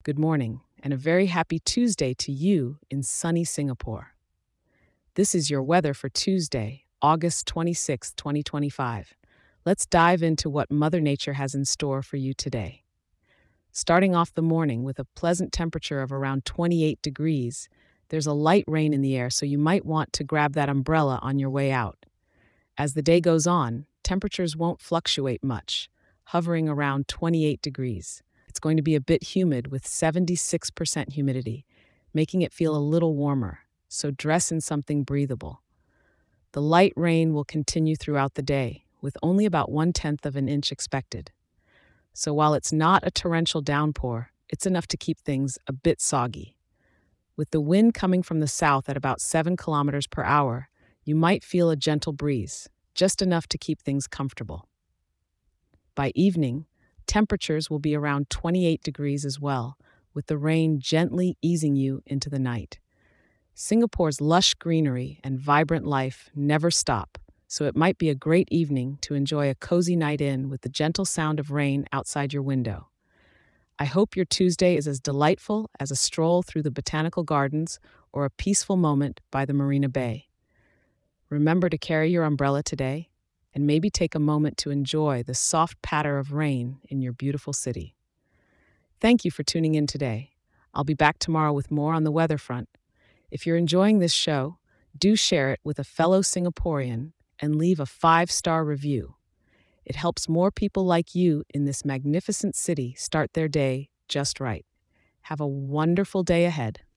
good morning, and a very happy Tuesday to you in sunny Singapore. This is your weather for Tuesday, August 26th, 2025. Let's dive into what Mother Nature has in store for you today. Starting off the morning with a pleasant temperature of around 28 degrees, there's a light rain in the air, so you might want to grab that umbrella on your way out. As the day goes on, temperatures won't fluctuate much, hovering around 28 degrees. It's going to be a bit humid with 76% humidity, making it feel a little warmer, so dress in something breathable. The light rain will continue throughout the day, with only about 1/10 of an inch expected. So while it's not a torrential downpour, it's enough to keep things a bit soggy. With the wind coming from the south at about 7 kilometers per hour, you might feel a gentle breeze, just enough to keep things comfortable. By evening, temperatures will be around 28 degrees as well, with the rain gently easing you into the night. Singapore's lush greenery and vibrant life never stop, so it might be a great evening to enjoy a cozy night in with the gentle sound of rain outside your window. I hope your Tuesday is as delightful as a stroll through the botanical gardens or a peaceful moment by the Marina Bay. Remember to carry your umbrella today, and maybe take a moment to enjoy the soft patter of rain in your beautiful city. Thank you for tuning in today. I'll be back tomorrow with more on the weather front. If you're enjoying this show, do share it with a fellow Singaporean and leave a 5-star review. It helps more people like you in this magnificent city start their day just right. Have a wonderful day ahead.